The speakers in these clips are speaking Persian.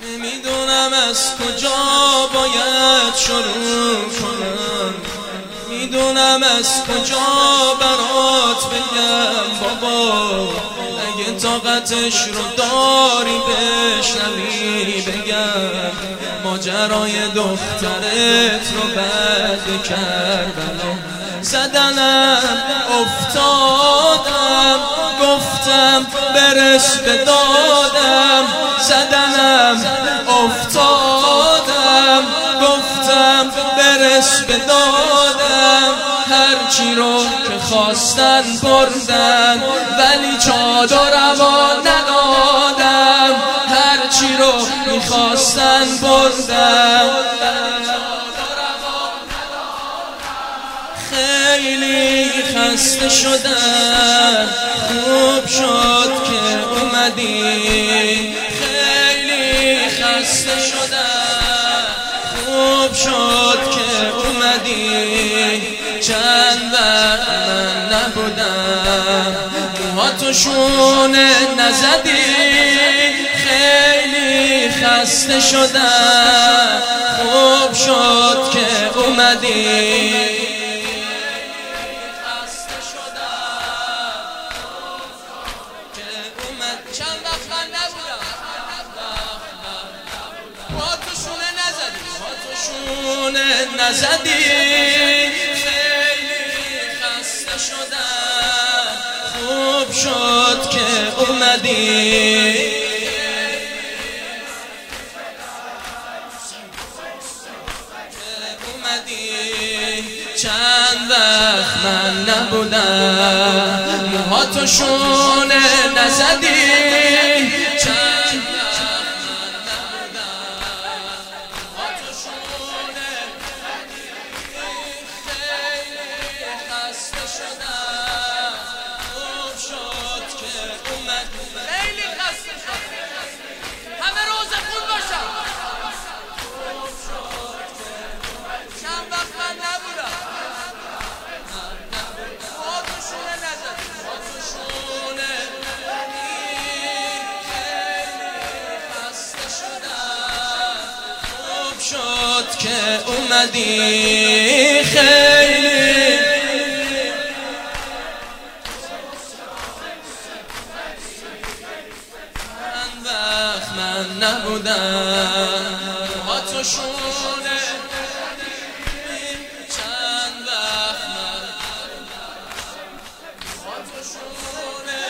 نمیدونم از کجا باید شروع کنم، میدونم از کجا برات بگم بابا، اگه طاقتش رو داری بشنوی بگم ماجرای دخترت رو بعد کربلا. زدنم افتادم گفتم برس به دادم، زدنم افتادم گفتم برس به دادم، هرچی رو که خواستن بردن ولی چادرم ندادم، هرچی رو میخواستن بردن. خیلی خسته شدم خوب شد که اومدی، خیلی خسته شدم خوب شد که اومدی، چند وقت من نبودم موهاتو شونه نزدی، خیلی خسته شدم خوب شد که اومدی. چند وقت من نبودم موهاتو شونه نزدی، خیلی خسته شدم خوب شد که اومدی. چند وقت من نبودم موهاتو شونه نزدی، چند وقت من نبودم موهاتو شونه نزدی، خیلی خسته شدم خوب شد که اومدی. خیلی خسته شدم همه روز خون باشم، چند وقت من نبودم شد که اومدی. خیلی چند وقت من نبودم موهاتو شونه، چند وقت من موهاتو شونه،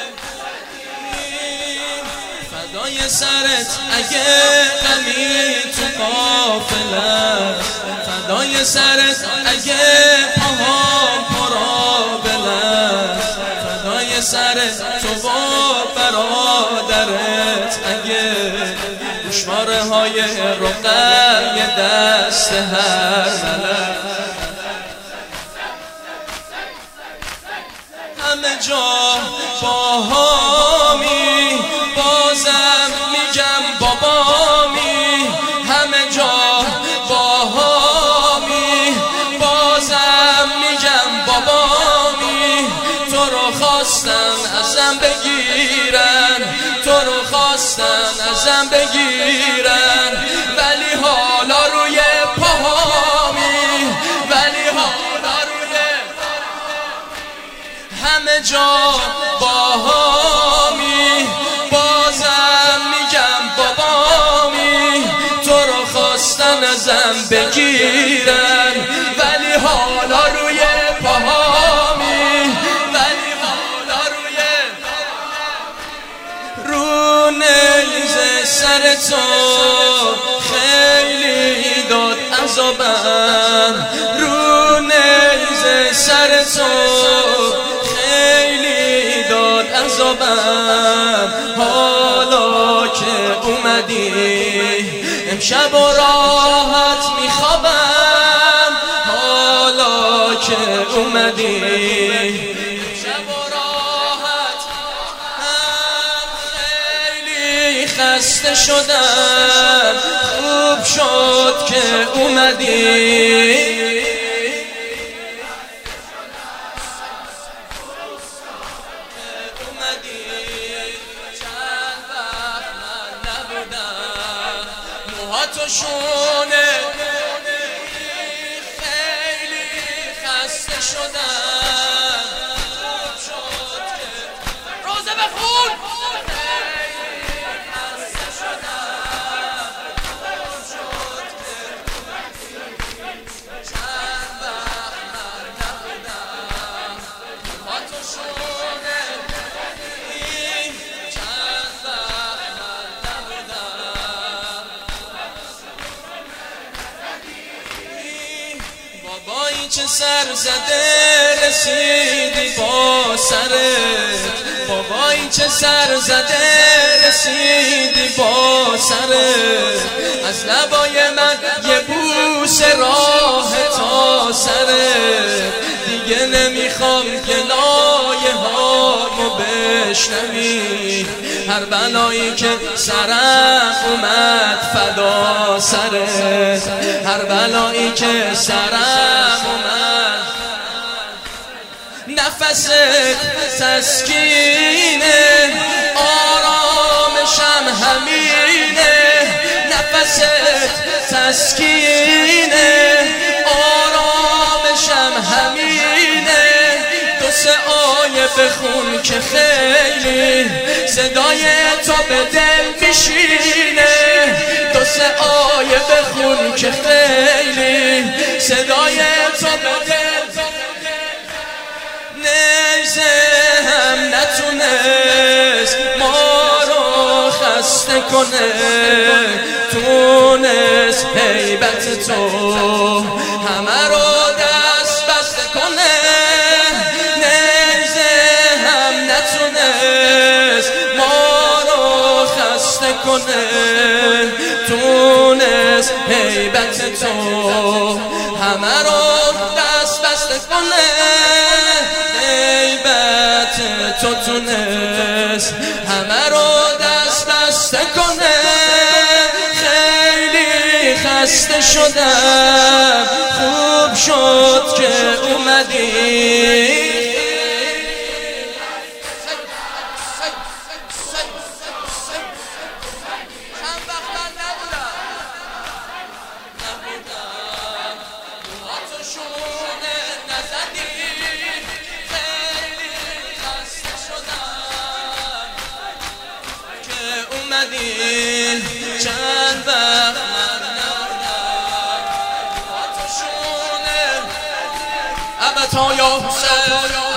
فدای سرت اگه غمی تو قافله، فدای سرت اگه پاهام پرابله، فدای سرت تو و برادرت اگه گوشواره های رقیه دست هر ملک، همه جا باهامی بازم میگم بابامی، همه جا باهامی بازم میگم بابامی، تو رو خواستن ازم بگیرن، تو رو خواستن ازم بگیرن، ولی حالا روی پاهامی، ولی حالا روی همه جا باهامی بازم میگم بابامی، تو رو خواستن ازم بگیرن ولی حالا روی پاهامی، ولی حالا رو نیزه سر تو خیلی داد عذابم، رو نیزه سر تو خیلی داد عذابم، حالا که اومدی امشب و راحت میخوابم، حالا که اومدی امشب و راحت خیلی خسته شدم خوب شد که اومدی. چند وقت من نبودم با تو شونه خیلی خسته شدم روزه بخون بابایی چه سر زده رسیدی با سرت بابایی چه سر زده رسیدی با سرت از لبای من یه بوس راه تا سرت دیگه نمیخوام گلایه هامو بشنوی هر بلایی که سرم اومد فدا سرت هر بلایی که سرم اومد نفست تسکینه آرامشم همینه نفست تسکینه آرامشم همینه دو سه آیه بخون که خیلی صدای تو به دل میشینه دو سه آیه بخون که خیلی صدای تو به دل نیزه هم نتونست ما رو خسته کنه تونست هیبت تو همه رو دست بسته کنه نیزه هم نتونست ما رو خسته کنه تونست هیبت تو همه رو دست بسته کنه هیبت تو تونست همه رو دست بسته کنه خیلی خسته شدم خوب شد که اومدی چند وقت من نبودم با تو شونه ابتا یا حسین